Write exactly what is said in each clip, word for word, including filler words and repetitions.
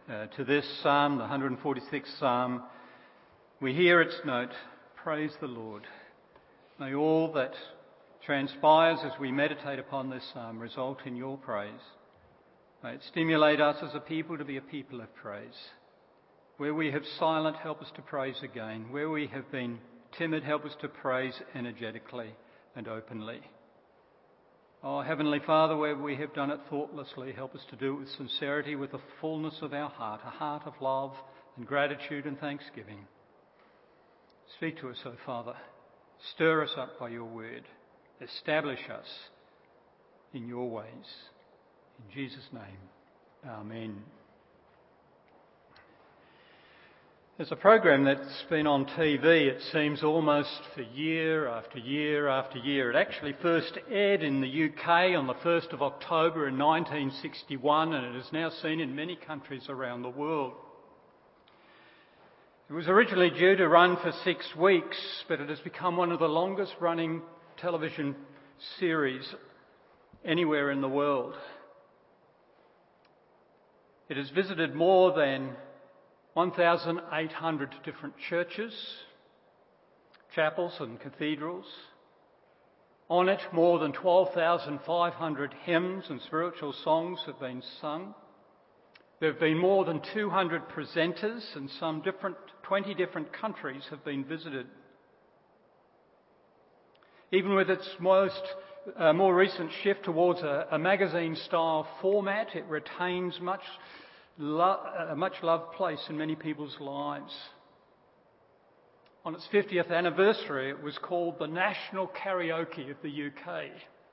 uh, to this psalm, the one hundred forty-sixth psalm, we hear its note, "Praise the Lord." May all that transpires as we meditate upon this psalm result in your praise. May it stimulate us as a people to be a people of praise. Where we have silent, help us to praise again. Where we have been timid, help us to praise energetically and openly. Oh, Heavenly Father, where we have done it thoughtlessly, help us to do it with sincerity, with the fullness of our heart, a heart of love and gratitude and thanksgiving. Speak to us, O Father. Stir us up by your word. Establish us in your ways. In Jesus' name, amen. There's a program that's been on T V, it seems, almost for year after year after year. It actually first aired in the U K on the first of October in nineteen sixty-one, and it is now seen in many countries around the world. It was originally due to run for six weeks, but it has become one of the longest running television series anywhere in the world. It has visited more than one thousand eight hundred different churches, chapels and cathedrals. On it, more than twelve thousand five hundred hymns and spiritual songs have been sung. There have been more than two hundred presenters, and some different, twenty different countries have been visited. Even with its most uh, more recent shift towards a, a magazine-style format, it retains much Lo- a much loved place in many people's lives. On its fiftieth anniversary, it was called the National Karaoke of the U K.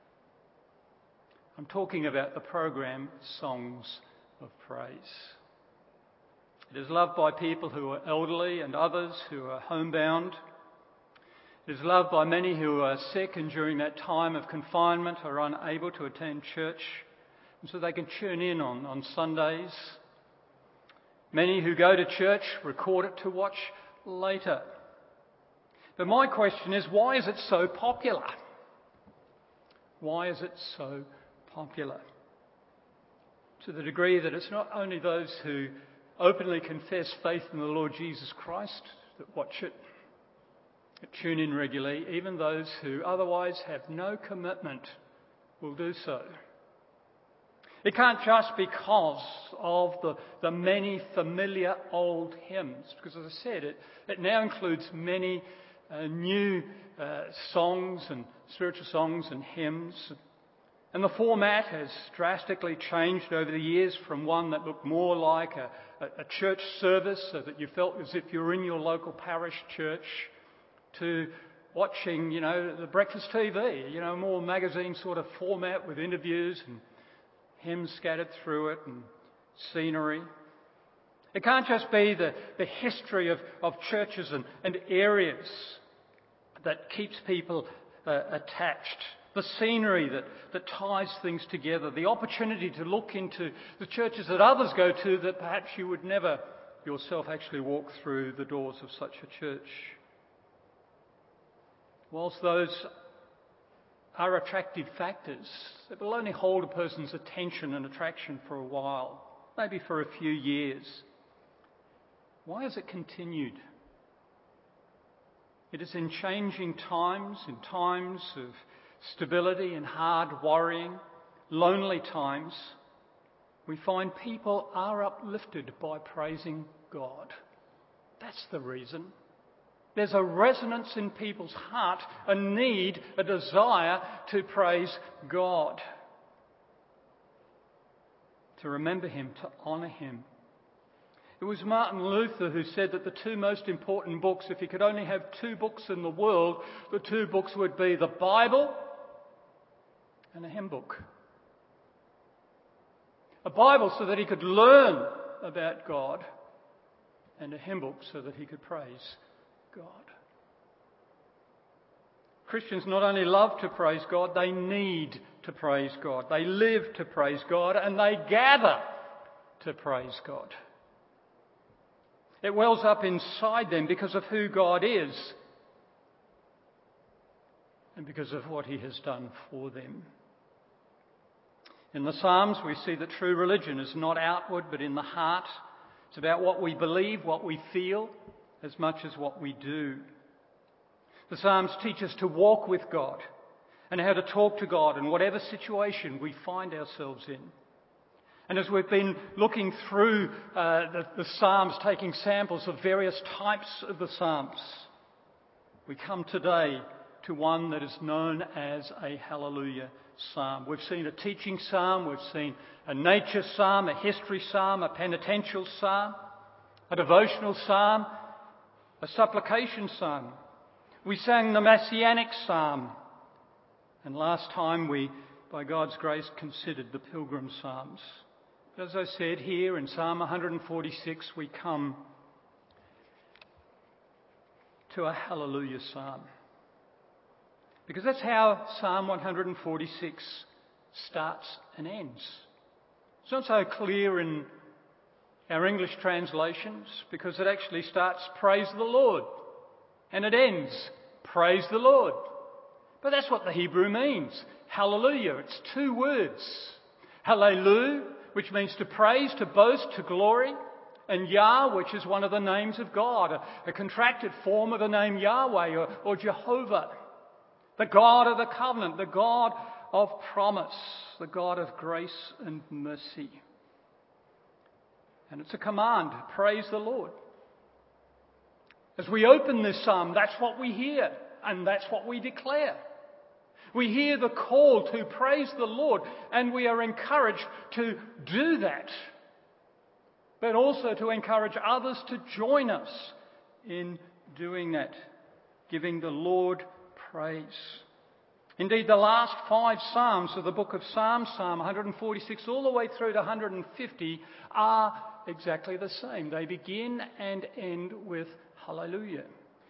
I'm talking about the program Songs of Praise. It is loved by people who are elderly and others who are homebound. It is loved by many who are sick and during that time of confinement are unable to attend church, and so they can tune in on, on Sundays. Many who go to church record it to watch later. But my question is, why is it so popular? Why is it so popular? To the degree that it's not only those who openly confess faith in the Lord Jesus Christ that watch it, that tune in regularly, even those who otherwise have no commitment will do so. It can't just be because of the, the many familiar old hymns, because as I said, it, it now includes many uh, new uh, songs and spiritual songs and hymns. And the format has drastically changed over the years from one that looked more like a, a, a church service so that you felt as if you were in your local parish church to watching, you know, the breakfast T V, you know, more magazine sort of format with interviews and hymns scattered through it and scenery. It can't just be the, the history of, of churches and, and areas that keeps people uh, attached. The scenery that, that ties things together. The opportunity to look into the churches that others go to that perhaps you would never yourself actually walk through the doors of such a church. Whilst those are attractive factors, it will only hold a person's attention and attraction for a while, maybe for a few years. Why has it continued? It is in changing times, in times of stability and hard worrying, lonely times, we find people are uplifted by praising God. That's the reason. There's a resonance in people's heart, a need, a desire to praise God, to remember Him, to honour Him. It was Martin Luther who said that the two most important books, if he could only have two books in the world, the two books would be the Bible and a hymn book. A Bible so that he could learn about God, and a hymn book so that he could praise God. Christians not only love to praise God, they need to praise God. They live to praise God, and they gather to praise God. It wells up inside them because of who God is and because of what He has done for them. In the Psalms, we see that true religion is not outward but in the heart. It's about what we believe, what we feel, as much as what we do. The Psalms teach us to walk with God and how to talk to God in whatever situation we find ourselves in. And as we've been looking through uh, the, the Psalms, taking samples of various types of the Psalms, we come today to one that is known as a Hallelujah Psalm. We've seen a teaching psalm, we've seen a nature psalm, a history psalm, a penitential psalm, a devotional psalm, a supplication psalm. We sang the Messianic psalm. And last time we, by God's grace, considered the Pilgrim Psalms. But as I said, here in Psalm one forty-six, we come to a Hallelujah Psalm. Because that's how Psalm one forty-six starts and ends. It's not so clear in our English translations because it actually starts, praise the Lord, and it ends, praise the Lord. But that's what the Hebrew means, hallelujah. It's two words. Hallelu, which means to praise, to boast, to glory, and Yah, which is one of the names of God, a, a contracted form of the name Yahweh or, or Jehovah. The God of the covenant, the God of promise, the God of grace and mercy. And it's a command, praise the Lord. As we open this psalm, that's what we hear, and that's what we declare. We hear the call to praise the Lord, and we are encouraged to do that, but also to encourage others to join us in doing that, giving the Lord praise. Indeed, the last five Psalms of the book of Psalms, Psalm one forty-six all the way through to one fifty, are exactly the same. They begin and end with Hallelujah.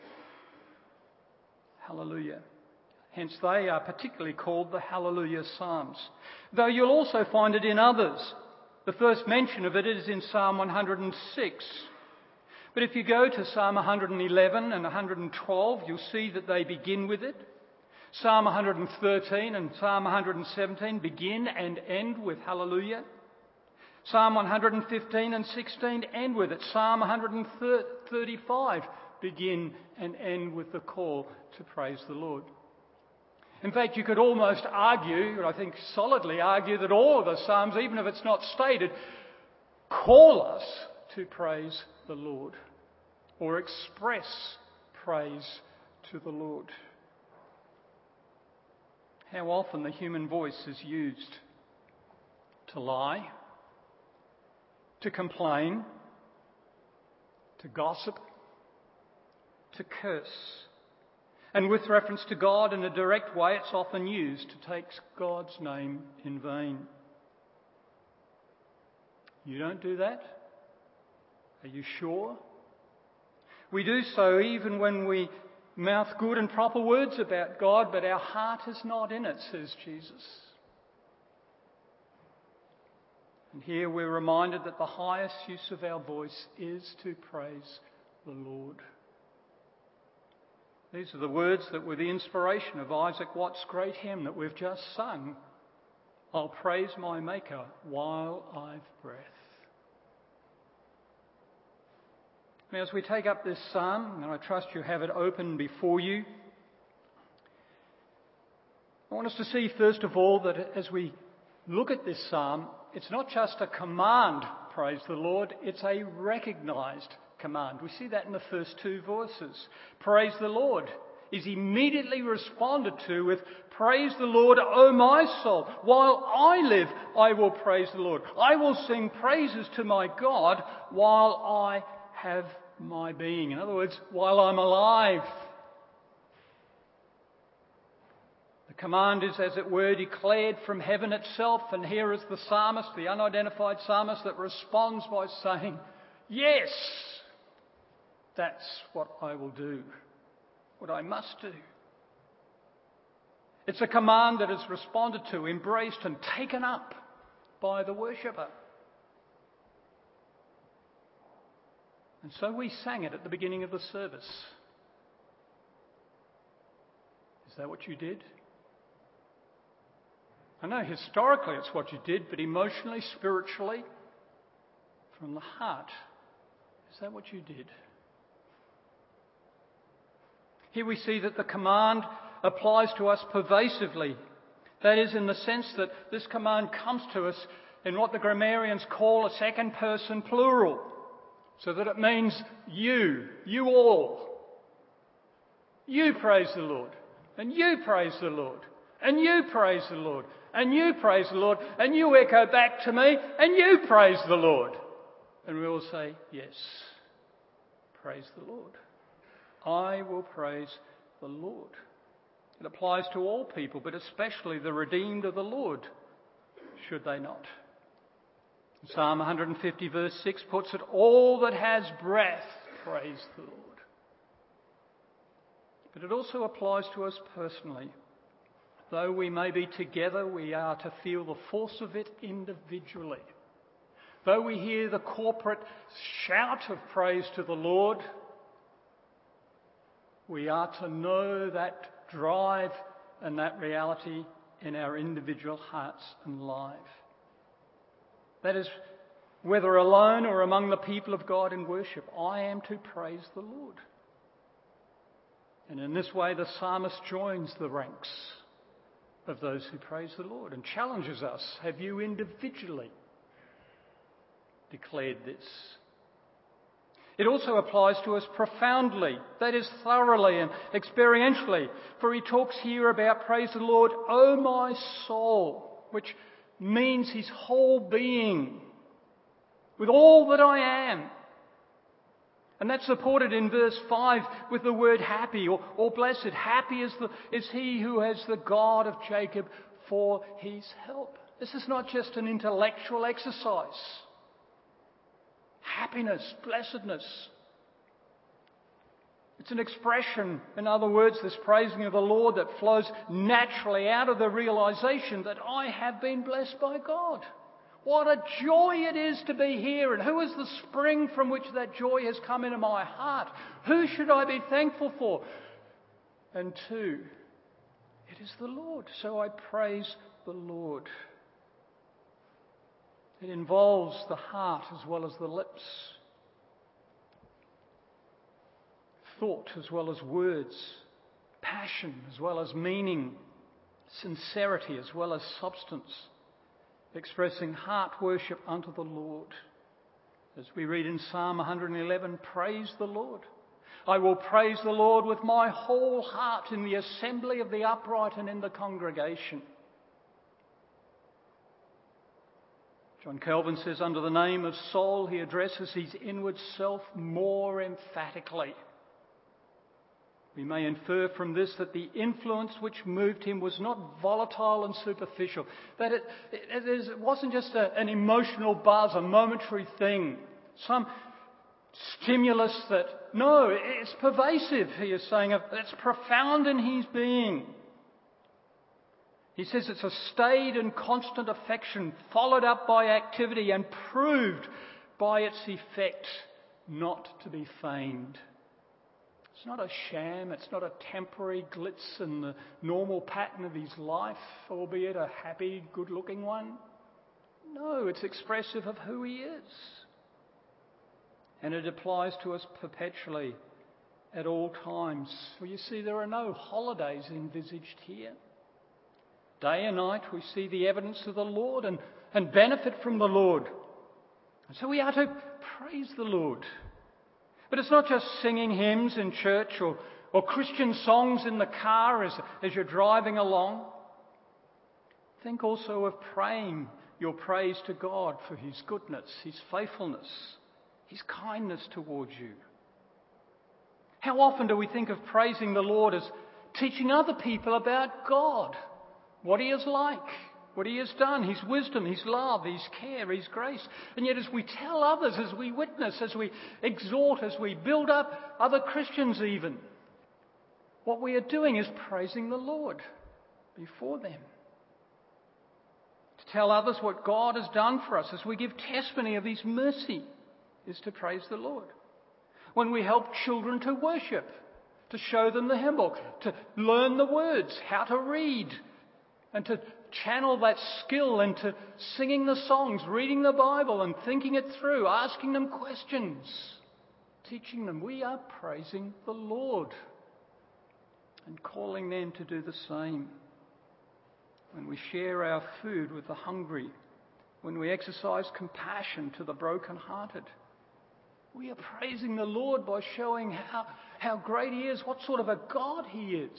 Hallelujah. Hence they are particularly called the Hallelujah Psalms. Though you'll also find it in others. The first mention of it is in Psalm one oh six. But if you go to Psalm one eleven and one twelve, you'll see that they begin with it. Psalm one thirteen and Psalm one seventeen begin and end with Hallelujah. Psalm one fifteen and sixteen end with it. Psalm one thirty-five begin and end with the call to praise the Lord. In fact, you could almost argue, and I think solidly argue, that all of the Psalms, even if it's not stated, call us to praise the Lord or express praise to the Lord. How often the human voice is used to lie, to complain, to gossip, to curse. And with reference to God in a direct way, it's often used to take God's name in vain. You don't do that? Are you sure? We do so even when we mouth good and proper words about God, but our heart is not in it, says Jesus. And here we're reminded that the highest use of our voice is to praise the Lord. These are the words that were the inspiration of Isaac Watts' great hymn that we've just sung. I'll praise my Maker while I've breath. Now, as we take up this psalm, and I trust you have it open before you, I want us to see, first of all, that as we look at this psalm, it's not just a command, praise the Lord, it's a recognised command. We see that in the first two verses. Praise the Lord is immediately responded to with, praise the Lord, O my soul. While I live, I will praise the Lord. I will sing praises to my God while I have my being. In other words, while I'm alive. The command is, as it were, declared from heaven itself, and here is the psalmist, the unidentified psalmist, that responds by saying, yes, that's what I will do, what I must do. It's a command that is responded to, embraced and taken up by the worshipper. And so we sang it at the beginning of the service. Is that what you did? I know historically it's what you did, but emotionally, spiritually, from the heart, Is that what you did? Here we see that the command applies to us pervasively. That is, in the sense that this command comes to us in what the grammarians call a second person plural. So that it means you, you all. You praise the Lord, and you praise the Lord, and you praise the Lord, and you praise the Lord, and you echo back to me, and you praise the Lord. And we all say, yes, praise the Lord. I will praise the Lord. It applies to all people, but especially the redeemed of the Lord, should they not? Psalm one fifty verse six puts it, all that has breath, praise the Lord. But it also applies to us personally. Though we may be together, we are to feel the force of it individually. Though we hear the corporate shout of praise to the Lord, we are to know that drive and that reality in our individual hearts and lives. That is, whether alone or among the people of God in worship, I am to praise the Lord. And in this way, the psalmist joins the ranks of those who praise the Lord and challenges us. Have you individually declared this? It also applies to us profoundly, that is, thoroughly and experientially. For he talks here about praise the Lord, O my soul, which means his whole being, with all that I am. And that's supported in verse five with the word happy or, or blessed. Happy is, the, is he who has the God of Jacob for his help. This is not just an intellectual exercise. Happiness, blessedness. It's an expression, in other words, this praising of the Lord that flows naturally out of the realization that I have been blessed by God. What a joy it is to be here. And who is the spring from which that joy has come into my heart? Who should I be thankful for? And two, it is the Lord. So I praise the Lord. It involves the heart as well as the lips. Thought as well as words. Passion as well as meaning. Sincerity as well as substance. Expressing heart worship unto the Lord. As we read in Psalm one eleven, praise the Lord. I will praise the Lord with my whole heart in the assembly of the upright and in the congregation. John Calvin says, under the name of soul, he addresses his inward self more emphatically. We may infer from this that the influence which moved him was not volatile and superficial. That it, it, is, it wasn't just a, an emotional buzz, a momentary thing. Some stimulus that, no, it's pervasive, he is saying. It's profound in his being. He says it's a staid and constant affection followed up by activity and proved by its effect not to be feigned. It's not a sham, it's not a temporary glitz in the normal pattern of his life, albeit a happy, good-looking one. No, it's expressive of who he is. And it applies to us perpetually at all times. Well, you see, there are no holidays envisaged here. Day and night we see the evidence of the Lord and, and benefit from the Lord. And so we are to praise the Lord. But it's not just singing hymns in church or, or Christian songs in the car as, as you're driving along. Think also of praying your praise to God for his goodness, his faithfulness, his kindness towards you. How often do we think of praising the Lord as teaching other people about God? What he is like, what he has done, his wisdom, his love, his care, his grace. And yet as we tell others, as we witness, as we exhort, as we build up other Christians even, what we are doing is praising the Lord before them. To tell others what God has done for us as we give testimony of his mercy is to praise the Lord. When we help children to worship, to show them the hymn book, to learn the words, how to read, and to channel that skill into singing the songs, reading the Bible and thinking it through, asking them questions. teaching them. We are praising the Lord and calling them to do the same. When we share our food with the hungry, when we exercise compassion to the brokenhearted, we are praising the Lord by showing how, how great He is, what sort of a God He is.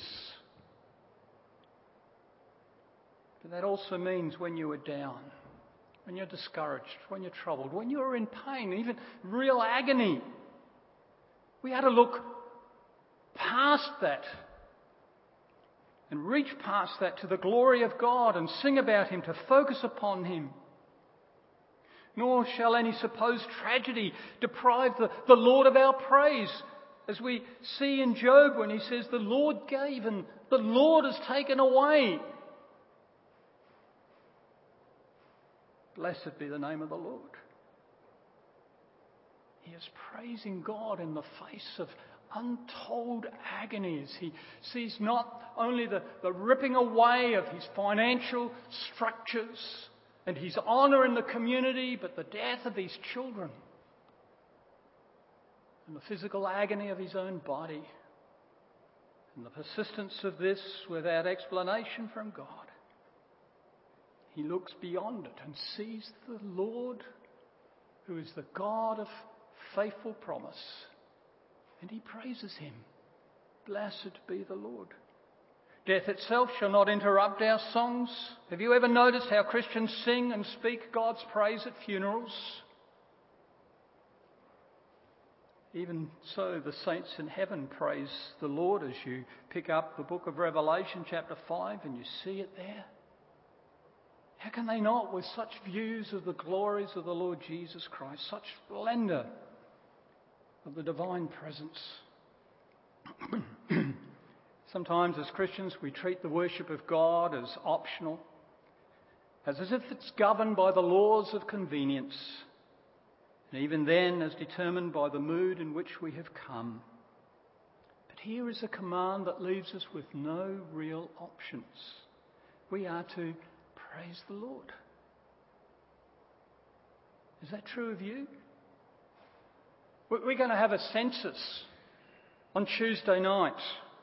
But that also means when you are down, when you're discouraged, when you're troubled, when you're in pain, even real agony, we have to look past that and reach past that to the glory of God and sing about Him, to focus upon Him. Nor shall any supposed tragedy deprive the, the Lord of our praise. As we see in Job when he says, the Lord gave and the Lord has taken away. Blessed be the name of the Lord. He is praising God in the face of untold agonies. He sees not only the, the ripping away of his financial structures and his honour in the community, but the death of his children and the physical agony of his own body and the persistence of this without explanation from God. He looks beyond it and sees the Lord, who is the God of faithful promise, and he praises Him. Blessed be the Lord. Death itself shall not interrupt our songs. Have you ever noticed how Christians sing and speak God's praise at funerals? Even so, the saints in heaven praise the Lord as you pick up the book of Revelation chapter five and you see it there. How can they not, with such views of the glories of the Lord Jesus Christ, such splendour of the divine presence? Sometimes as Christians we treat the worship of God as optional, as, as if it's governed by the laws of convenience, and even then as determined by the mood in which we have come. But here is a command that leaves us with no real options. We are to praise the Lord. Is that true of you? We're going to have a census on Tuesday night.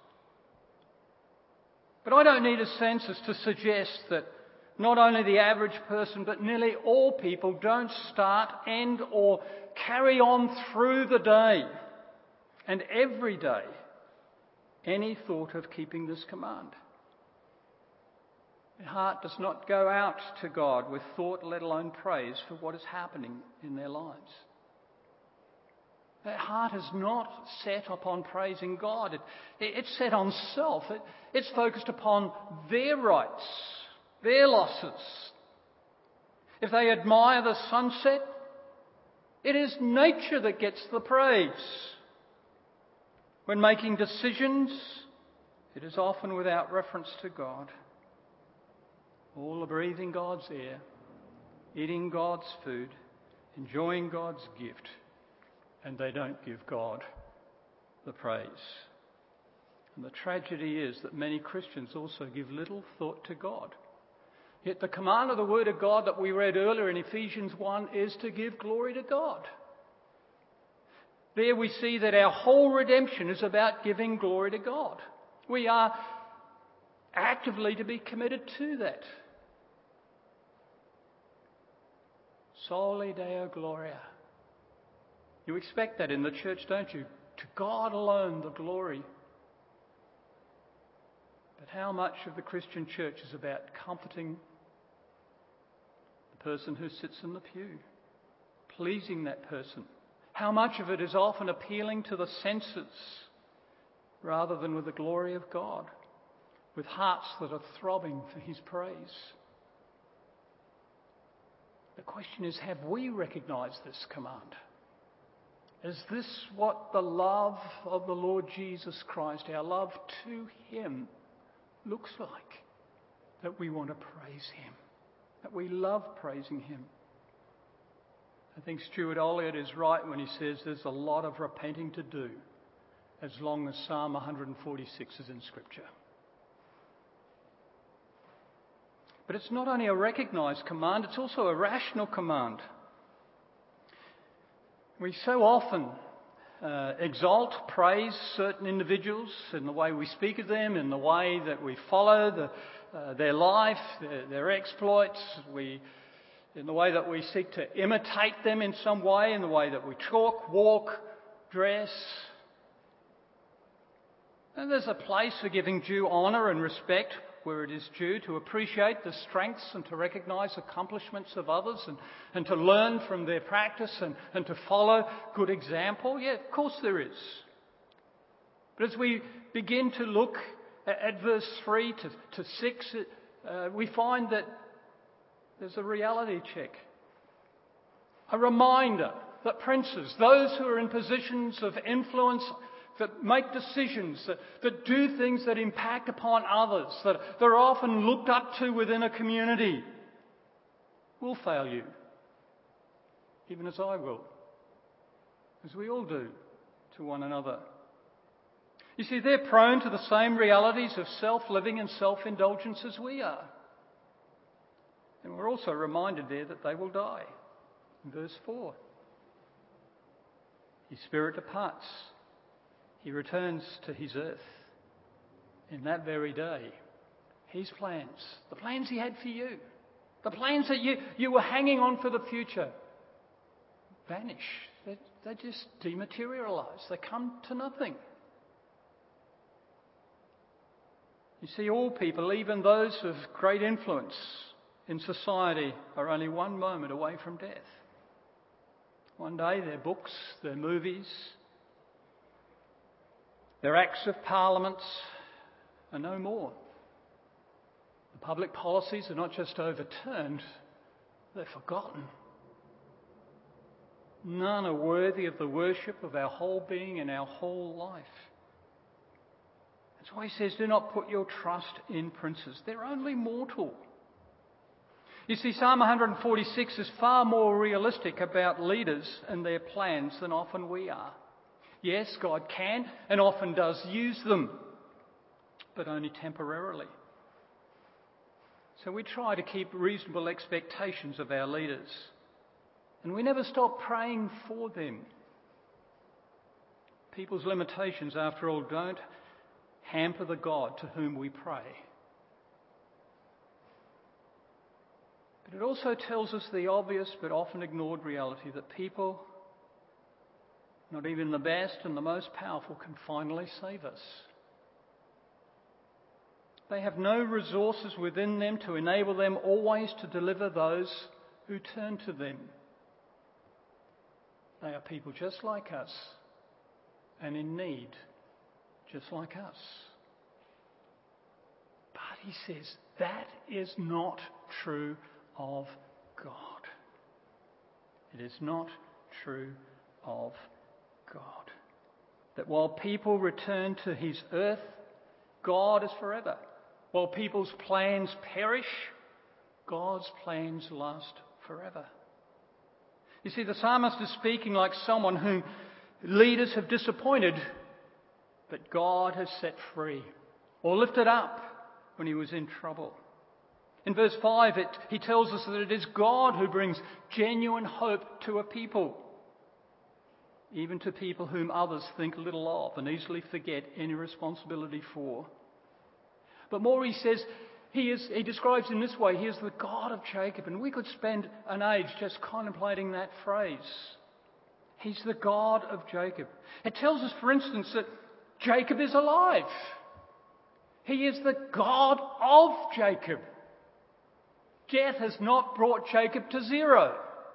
But I don't need a census to suggest that not only the average person, but nearly all people don't start, end, or carry on through the day and every day any thought of keeping this command. Their heart does not go out to God with thought, let alone praise, for what is happening in their lives. Their heart is not set upon praising God. It, it, it's set on self. It, it's focused upon their rights, their losses. If they admire the sunset, it is nature that gets the praise. When making decisions, it is often without reference to God. All are breathing God's air, eating God's food, enjoying God's gift, and they don't give God the praise. And the tragedy is that many Christians also give little thought to God. Yet the command of the Word of God that we read earlier in Ephesians one is to give glory to God. There we see that our whole redemption is about giving glory to God. We are actively to be committed to that. Soli Deo Gloria. You expect that in the church, don't you? To God alone the glory. But how much of the Christian church is about comforting the person who sits in the pew, pleasing that person? How much of it is often appealing to the senses rather than with the glory of God, with hearts that are throbbing for His praise? The question is, have we recognised this command? Is this what the love of the Lord Jesus Christ, our love to Him, looks like? That we want to praise Him, that we love praising Him. I think Stuart Olliott is right when he says there's a lot of repenting to do as long as Psalm one forty-six is in Scripture. But it's not only a recognised command, it's also a rational command. We so often uh, exalt, praise certain individuals in the way we speak of them, in the way that we follow the, uh, their life, their, their exploits, we, in the way that we seek to imitate them in some way, in the way that we talk, walk, dress. And there's a place for giving due honour and respect where it is due, to appreciate the strengths and to recognise accomplishments of others and, and to learn from their practice and, and to follow good example. Yeah, of course there is. But as we begin to look at, at verse three to, to six, uh, we find that there's a reality check. A reminder that princes, those who are in positions of influence, that make decisions, that, that do things that impact upon others, that they're often looked up to within a community, will fail you, even as I will, as we all do to one another. You see, they're prone to the same realities of self-living and self-indulgence as we are. And we're also reminded there that they will die. In verse four, His Spirit departs. He returns to His earth in that very day. His plans, the plans He had for you, the plans that you, you were hanging on for the future, vanish. They, they just dematerialise. They come to nothing. You see, all people, even those of great influence in society, are only one moment away from death. One day their books, their movies, their acts of parliaments are no more. The public policies are not just overturned, they're forgotten. None are worthy of the worship of our whole being and our whole life. That's why He says, do not put your trust in princes. They're only mortal. You see, Psalm one forty-six is far more realistic about leaders and their plans than often we are. Yes, God can and often does use them, but only temporarily. So we try to keep reasonable expectations of our leaders, and we never stop praying for them. People's limitations, after all, don't hamper the God to whom we pray. But it also tells us the obvious but often ignored reality that people, not even the best and the most powerful, can finally save us. They have no resources within them to enable them always to deliver those who turn to them. They are people just like us and in need just like us. But He says that is not true of God. It is not true of God. That while people return to His earth, God is forever. While people's plans perish, God's plans last forever. You see, the psalmist is speaking like someone whom leaders have disappointed, but God has set free or lifted up when he was in trouble. In verse five, it, he tells us that it is God who brings genuine hope to a people, even to people whom others think little of and easily forget any responsibility for. But more, he says, he is, he describes in this way, he is the God of Jacob. And we could spend an age just contemplating that phrase. He's the God of Jacob. It tells us, for instance, that Jacob is alive. He is the God of Jacob. Death has not brought Jacob to zero.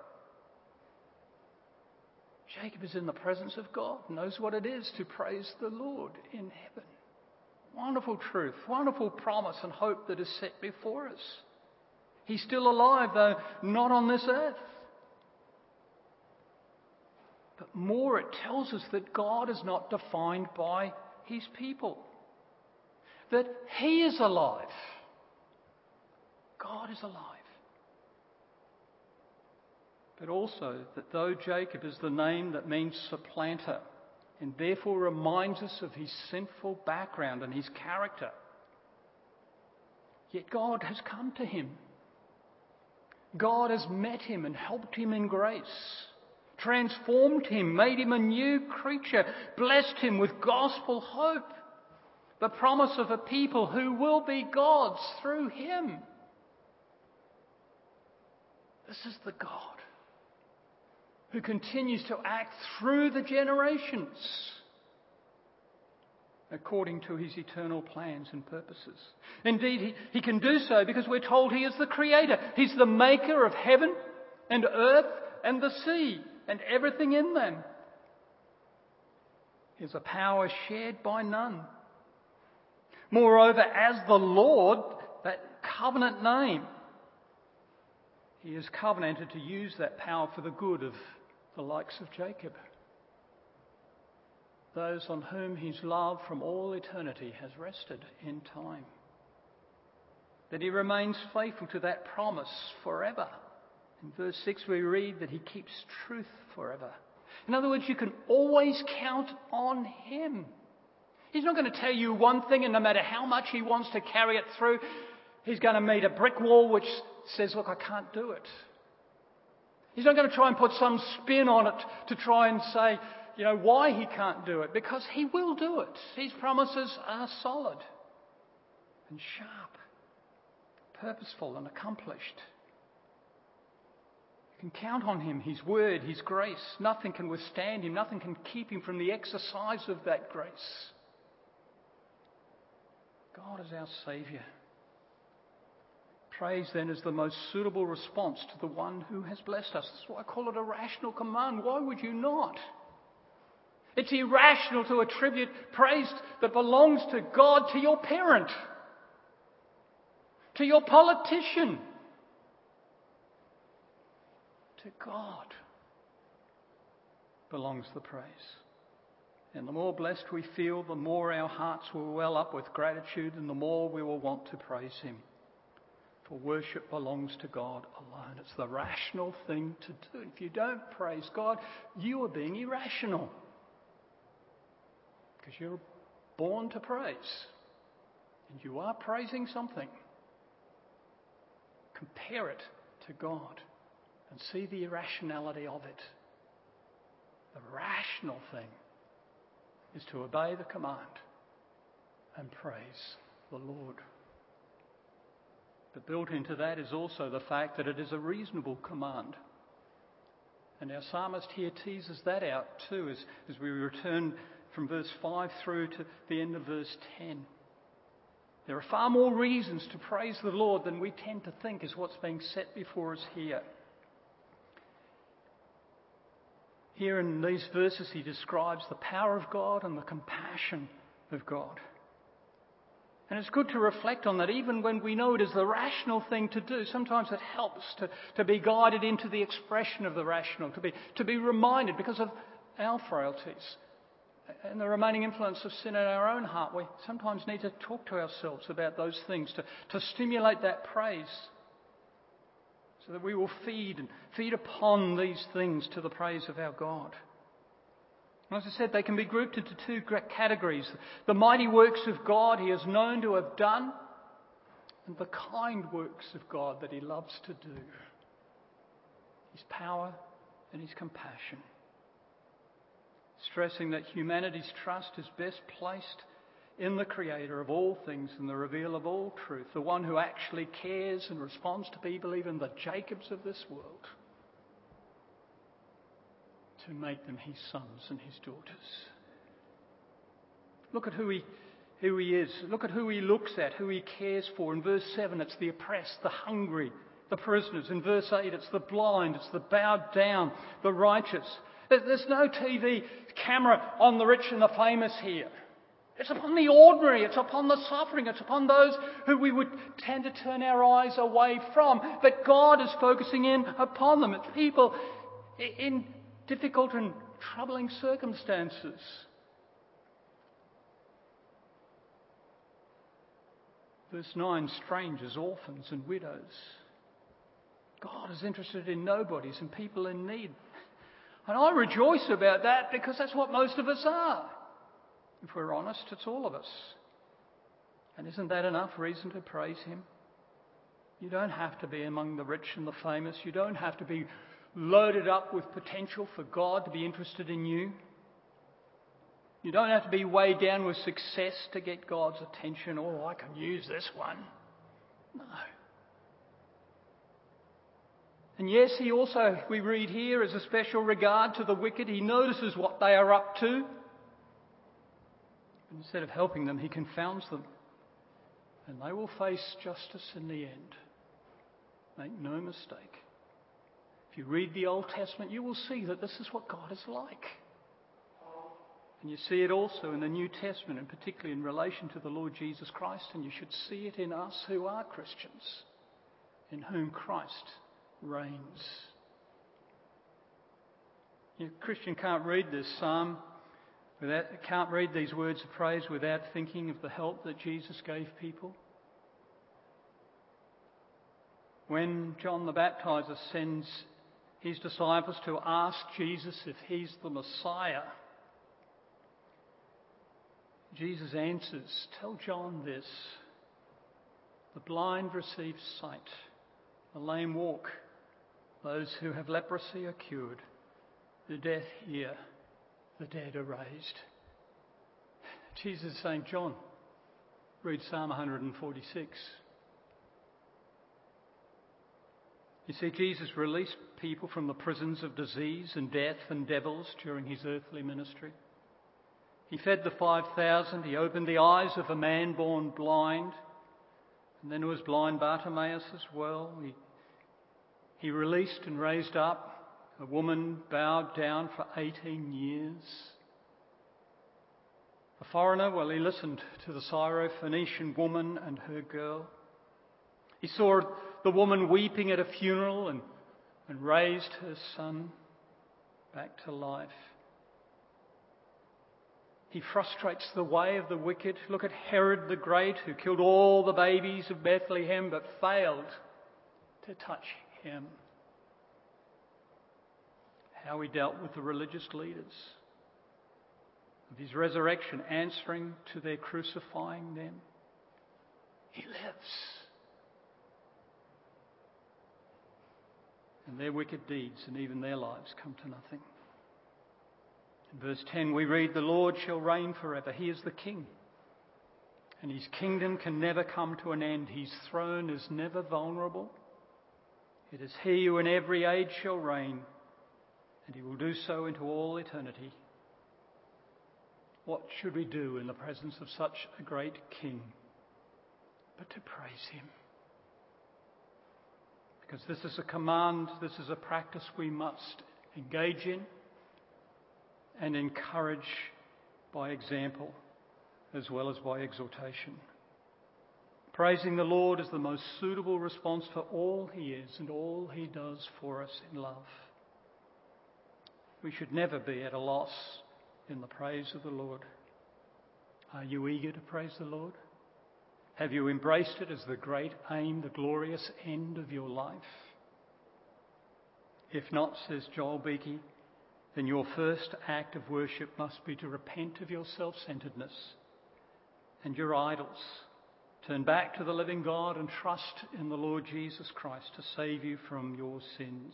Jacob is in the presence of God, knows what it is to praise the Lord in heaven. Wonderful truth, wonderful promise and hope that is set before us. He's still alive, though not on this earth. But more, it tells us that God is not defined by his people. That he is alive. God is alive. But also that though Jacob is the name that means supplanter, and therefore reminds us of his sinful background and his character, yet God has come to him. God has met him and helped him in grace. transformed him, made him a new creature, blessed him with gospel hope, the promise of a people who will be God's through him. This is the God who continues to act through the generations according to his eternal plans and purposes. Indeed, he, he can do so because we're told he is the creator. He's the maker of heaven and earth and the sea and everything in them. He has a power shared by none. Moreover, as the Lord, that covenant name, he has covenanted to use that power for the good of the likes of Jacob, those on whom his love from all eternity has rested in time. That he remains faithful to that promise forever. In verse six we read that he keeps truth forever. In other words, you can always count on him. He's not going to tell you one thing, and no matter how much he wants to carry it through, he's going to meet a brick wall which says, look, I can't do it. He's not going to try and put some spin on it to try and say, you know, why he can't do it, because he will do it. His promises are solid and sharp, purposeful and accomplished. You can count on him, his word, his grace. Nothing can withstand him. Nothing can keep him from the exercise of that grace. God is our Saviour. Praise then is the most suitable response to the one who has blessed us. That's why I call it a rational command. Why would you not? It's irrational to attribute praise that belongs to God to your parent, to your politician. To God belongs the praise. And the more blessed we feel, the more our hearts will well up with gratitude, and the more we will want to praise him. For worship belongs to God alone. It's the rational thing to do. If you don't praise God, you are being irrational. Because you're born to praise. And you are praising something. Compare it to God and see the irrationality of it. The rational thing is to obey the command and praise the Lord. But built into that is also the fact that it is a reasonable command. And our psalmist here teases that out too as, as we return from verse five through to the end of verse ten. There are far more reasons to praise the Lord than we tend to think is what's being set before us here. Here in these verses he describes the power of God and the compassion of God. And it's good to reflect on that even when we know it is the rational thing to do. Sometimes it helps to, to be guided into the expression of the rational, to be, to be reminded because of our frailties and the remaining influence of sin in our own heart. We sometimes need to talk to ourselves about those things to, to stimulate that praise so that we will feed and feed upon these things to the praise of our God. As I said, they can be grouped into two categories. The mighty works of God he is known to have done, and the kind works of God that he loves to do. His power and his compassion. Stressing that humanity's trust is best placed in the Creator of all things and the revealer of all truth, the one who actually cares and responds to people, even the Jacobs of this world, to make them his sons and his daughters. Look at who he, who he is. Look at who he looks at, who he cares for. In verse seven, it's the oppressed, the hungry, the prisoners. In verse eight, it's the blind, it's the bowed down, the righteous. There's no T V camera on the rich and the famous here. It's upon the ordinary, it's upon the suffering, it's upon those who we would tend to turn our eyes away from. But God is focusing in upon them. It's people in difficult and troubling circumstances. Verse nine, strangers, orphans and widows. God is interested in nobodies and people in need. And I rejoice about that because that's what most of us are. If we're honest, it's all of us. And isn't that enough reason to praise him? You don't have to be among the rich and the famous. You don't have to be loaded up with potential for God to be interested in you. You don't have to be weighed down with success to get God's attention. Oh, I can use this one. No. And yes, he also, we read here, has a special regard to the wicked. He notices what they are up to. Instead of helping them, he confounds them. And they will face justice in the end. Make no mistake. If you read the Old Testament, you will see that this is what God is like. And you see it also in the New Testament, and particularly in relation to the Lord Jesus Christ. And you should see it in us who are Christians, in whom Christ reigns. You know, a Christian can't read this psalm, without, can't read these words of praise without thinking of the help that Jesus gave people. When John the Baptizer sends his disciples to ask Jesus if he's the Messiah, Jesus answers, tell John this: the blind receive sight, the lame walk, those who have leprosy are cured, the deaf hear, the dead are raised. Jesus is saying, John, read Psalm one forty-six. You see, Jesus released people from the prisons of disease and death and devils during his earthly ministry. He fed the five thousand. He opened the eyes of a man born blind. And then there was blind Bartimaeus as well. He, he released and raised up a woman bowed down for eighteen years. A foreigner, well, he listened to the Syro-Phoenician woman and her girl. He saw the woman weeping at a funeral and, and raised her son back to life. He frustrates the way of the wicked. Look at Herod the Great, who killed all the babies of Bethlehem but failed to touch him. How he dealt with the religious leaders of his resurrection, answering to their crucifying them. He lives. And their wicked deeds and even their lives come to nothing. In verse ten we read, the Lord shall reign forever. He is the King. And his kingdom can never come to an end. His throne is never vulnerable. It is he who in every age shall reign, and he will do so into all eternity. What should we do in the presence of such a great King but to praise him? Because this is a command, this is a practice we must engage in and encourage by example as well as by exhortation. Praising the Lord is the most suitable response for all he is and all he does for us in love. We should never be at a loss in the praise of the Lord. Are you eager to praise the Lord? Have you embraced it as the great aim, the glorious end of your life? If not, says Joel Beakey, then your first act of worship must be to repent of your self-centeredness and your idols. Turn back to the living God and trust in the Lord Jesus Christ to save you from your sins.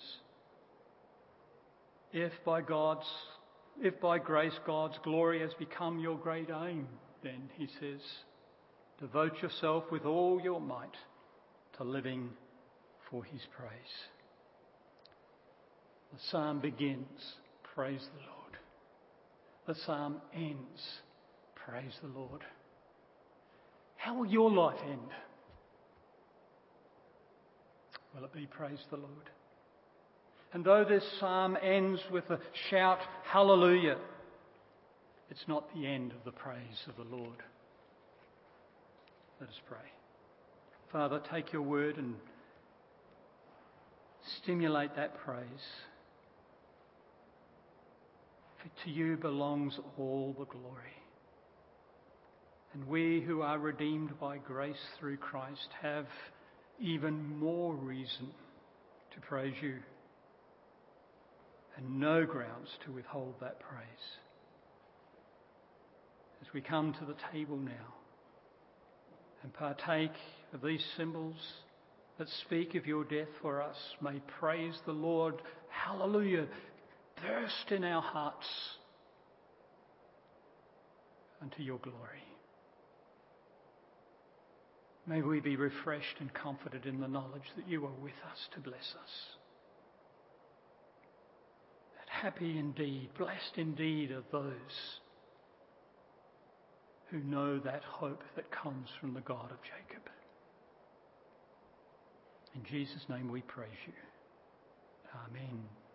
If by God's, if by grace God's glory has become your great aim, then, he says, devote yourself with all your might to living for his praise. The psalm begins, praise the Lord. The psalm ends, praise the Lord. How will your life end? Will it be praise the Lord? And though this psalm ends with a shout, hallelujah, it's not the end of the praise of the Lord. Let us pray. Father, take your word and stimulate that praise. For to you belongs all the glory. And we who are redeemed by grace through Christ have even more reason to praise you, and no grounds to withhold that praise. As we come to the table now and partake of these symbols that speak of your death for us may praise the Lord, hallelujah, burst in our hearts unto your glory. May we be refreshed and comforted in the knowledge that you are with us to bless us. That happy indeed, blessed indeed are those who know that hope that comes from the God of Jacob. In Jesus' name we praise you. Amen.